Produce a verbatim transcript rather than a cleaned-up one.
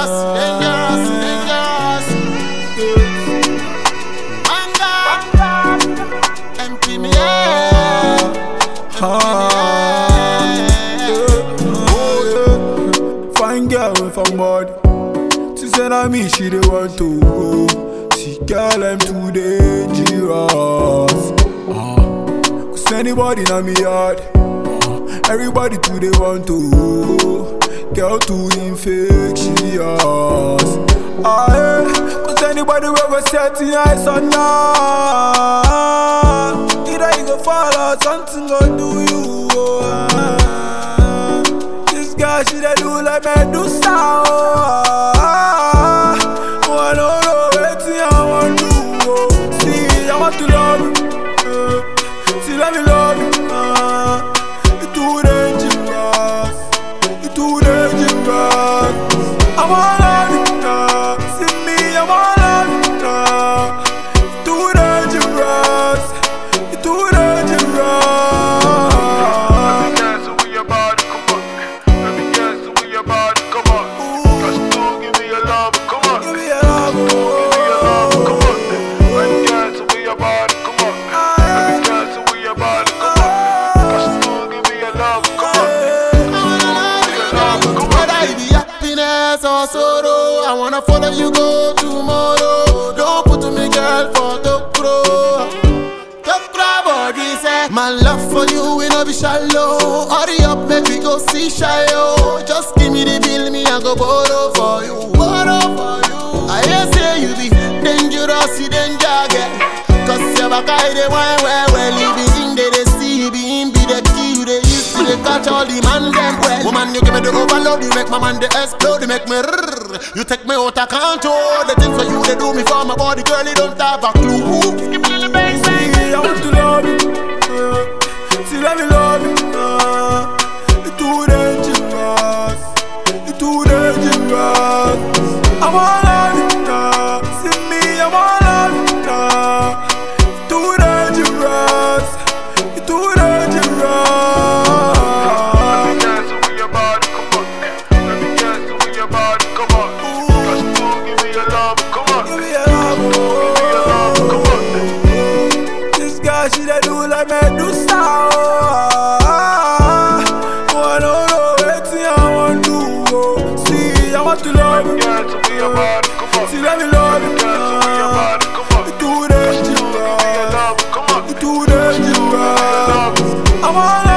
dangerous, dangerous, dangerous. Manga, empty me out. Fine girl with a body. She said I me she dey want to go. She girl I'm too dangerous. Ah, cause anybody na me yard. Ah, everybody too they want to go. Girl too infectious. Ah, eh, cause anybody will go set your eyes on ya. Either you go fall or something go do you. Oh, ah. This girl she dey do like Medusa. Oh, oh, I don't know wetin I want to do. Oh, see I want to love you. Uh, see let me love you. Uh, you too dangerous. You too dangerous. I wanna love you. Uh, see me I wanna love you. Uh, you too dangerous. You too dangerous. Or sorrow, I wanna follow you go tomorrow. Don't put me girl for the pro. The pro body say, my love for you will not be shallow. Hurry up, make we go see Shayo. Just give me the bill, me I go borrow for you. Borrow for you. I hear say you be dangerous, you danger girl. Cause your back I dey wine well well. You be in there, they see you be in be the key. You dey use to dey catch all the man them well. Woman, you give me the overload, you make my man the explode, you make me rrrr. You take me out of control. The things for you they do me for my body, girl, you don't have a clue. Give me the bass. See, I want to love you. Uh, see, let me love you. Uh, you too dangerous. You too dangerous. I wanna love you. Uh, see me, I wanna love you. Uh, you too dangerous. You too dangerous. She dey do like Medusa. Oh, I don't know wetin I want to do. Oh, see, I want to love you. See, let me love you. You too dangerous. You too dangerous. I wanna